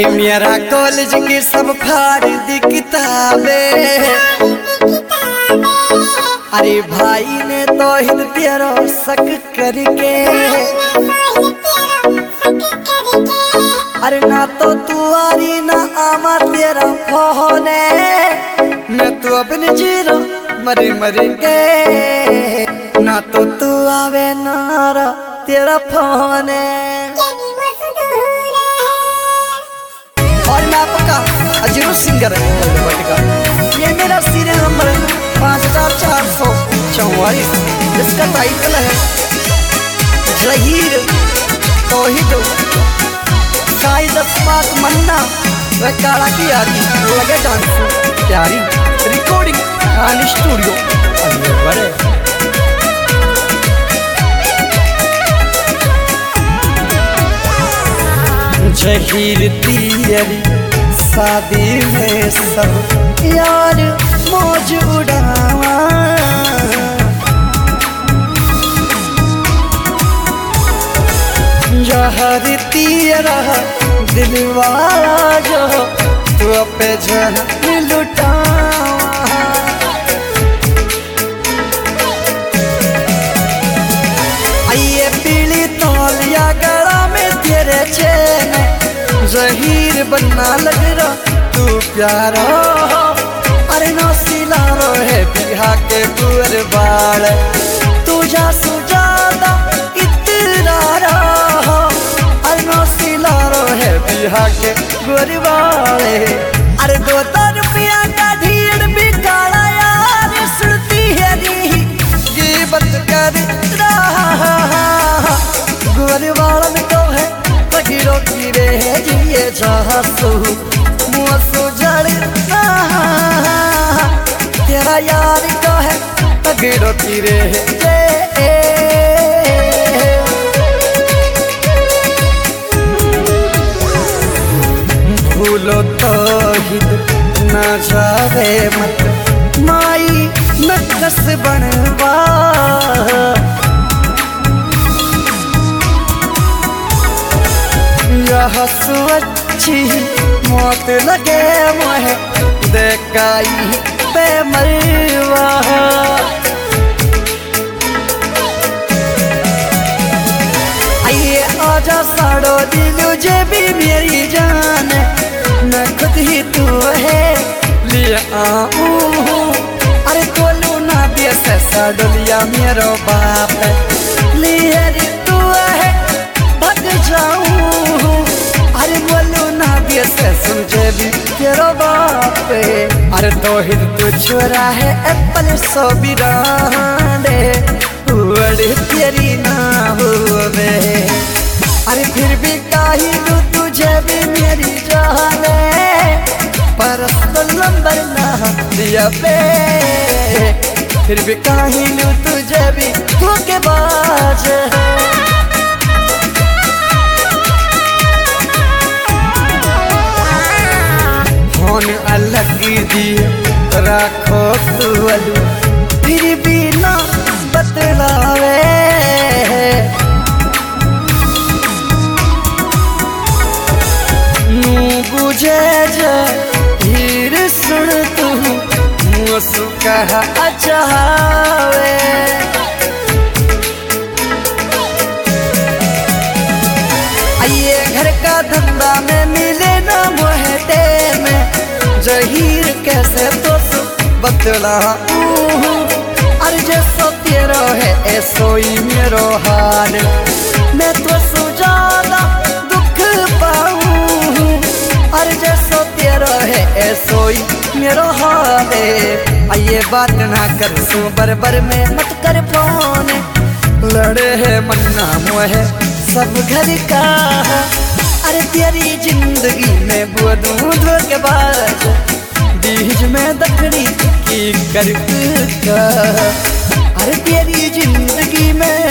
मेरा कॉलेज की सब फाड़ दी किताबें। अरे भाई ने तो हिंद तेरा शक करके, अरे ना तो तू आरी ना आमा तेरा फोन मैं तो अपने जीरो मरी मरी के, ना तो तू आवे नारा तेरा फोन और मैं आपका अजीरो सिंगर ये मेरा सीरियल नंबर 5444, इसका टाइटल है जहीर तौहीद शायद अस्मात मन्ना वह काला की यारी लगे डांस प्यारी रिकॉर्डिंग खान स्टूडियो बड़े जहीर तेरी शादी में सब यार मौज उड़ावा, जहर तेरा दिलवाला जो तू पे जहर लुटावा। आइए पीली तौलिया गला में तेरे चैन जहीर बनना लग रहा तू प्यारा, अरे नौसीला है बिहा के गुर बाल तू जा सुजादा इतना रहा, अरे नौसीला है बिहा के गुर बाले। अरे 2 रुपया का ढीड़ भी काला यार सुनती है नी गिबत कर रहा गुर बालन तो है गिरो गिरे जिए चाहसू मुँह जड़ तेरा यार का है गिरो गिरे भूलो तो हित न जावे मत माई नकस बनवा, यह अच्छी मौत लगे मोहे देखाई बेमरवा। आइए आजा साड़ो दिलो जे भी मेरी जान न खुद ही तू है लिए आऊं, अरे तोलू ना दिया से साड़ोलिया मेरो बाप लिए तू है भग जाऊं, अरे बोलू ना दिया से सुझे भी तेरा बाप अरे तौहीद तू छोरा है एप्पल सो बिरांडे उड़े तेरी ना हुए, अरे फिर भी काही लू तुझे भी मेरी जाने पर नंबर ना दिया पे, फिर भी काही लू तुझे भी धोखे बाज फोन अलग दिए रखो तू अलू फिर भी ना बतलावे, नू बुझे जहीर सुन तू मुँह सुखा चावे। आइए घर का धंधा में मिले ना मुहते में जहीर कैसे तो बतला, अरे जैसो तेरा है ऐसो ही मेरो हाल मैं तो सुजादा दुख पाऊं, अरे जैसो तेरा है ऐसो ही मेरो हाल। आइए बात ना कर सो बरबर में मत कर फोन लड़े है मन्ना मोहे सब घर का, अरे तेरी जिंदगी में बुदू धोखेबाज बीच में दखड़ी की कर का, अरे तेरी जिंदगी में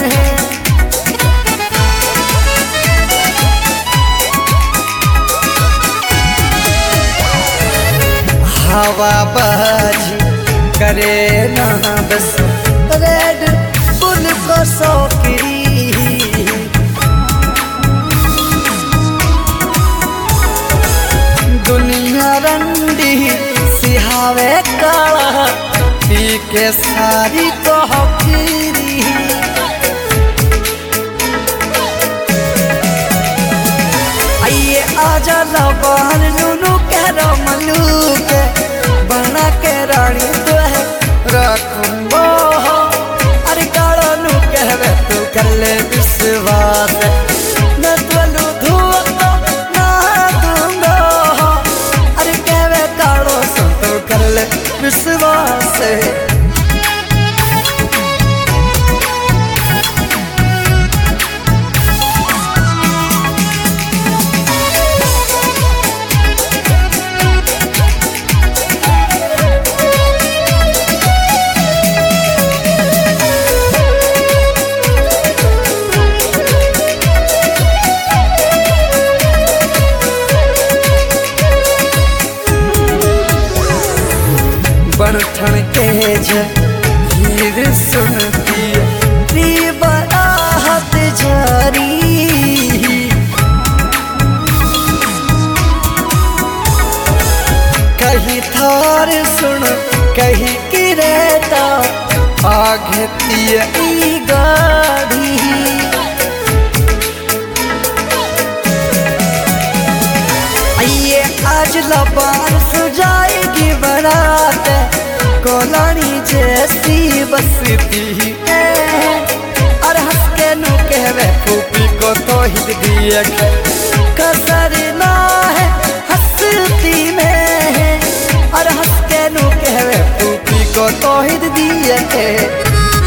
हवा बाजी करे ना बस रेड बुल को सौकरी दी सिहावे काला पी के सारी को हकीरी आइए आजा लबान लूनू कह मलूक बना के रानी तो है रखूंगो अरे काला नू कहवे तू कर ले विश्वास न तलू धुआ ना दूंगो अरे कहवे कालो सुन तू कर ले विश्वास बनठन के हीर सुनती री बराहत जारी कहीं थार सुन कहीं की रहता आघती गाड़ी आइए आज लबान सुजाएगी बरात कोलानी जैसी बसती है और हंस के नू कहवे फूफी को तो हिल दिए कसर ना है हंसती में और हंस के नू कहवे फूफी को तो हिल दिए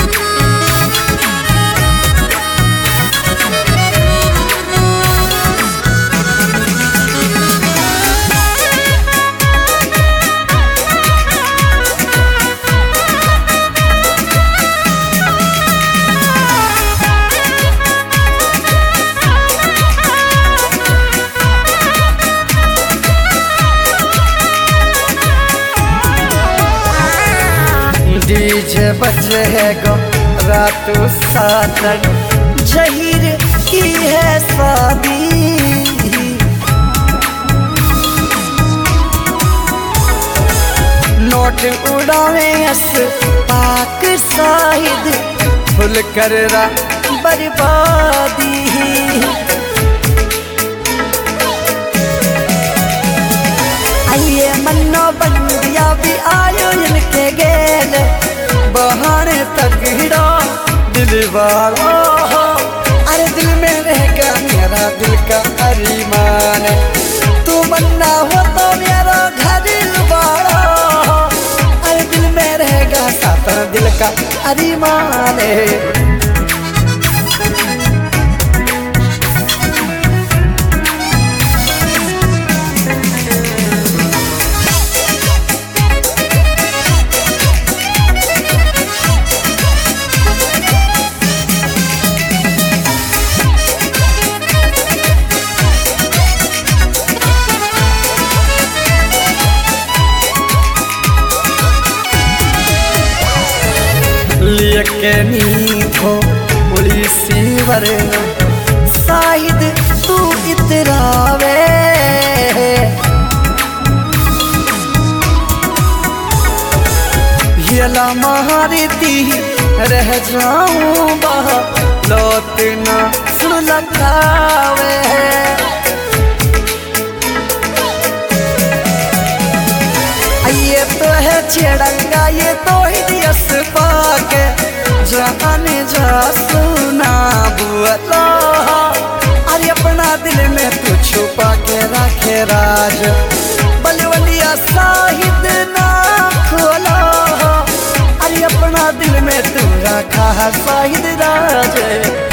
डीजे बजे है गो रात सातन जहीर की है शादी नोट उड़ावे अस पाक शाहिद फुल कर रा बर्बादी आइए मन्नो बंदिया भी आयो इनके गेल बहाने तगड़ा दिल वाला अरे दिल में रहेगा मेरा दिल का अरमान तू मन्ना हो तो मेरा घर वाला अरे दिल में रहेगा साथ दिल का अरमान लिए के नींदो पुलिसी वरना शाहिद तू इतरावे यला मारती रह जाऊं बहा लौट ना सुन लगावे ये तो है छेड़ंगा ये तो ही दियस पाके जाने जा सुना बुअला अरे अपना दिल में तू छुपा के रखे राज बलवलिया शाहिद ना खोला अरे अपना दिल में तू रखा शाहिद राज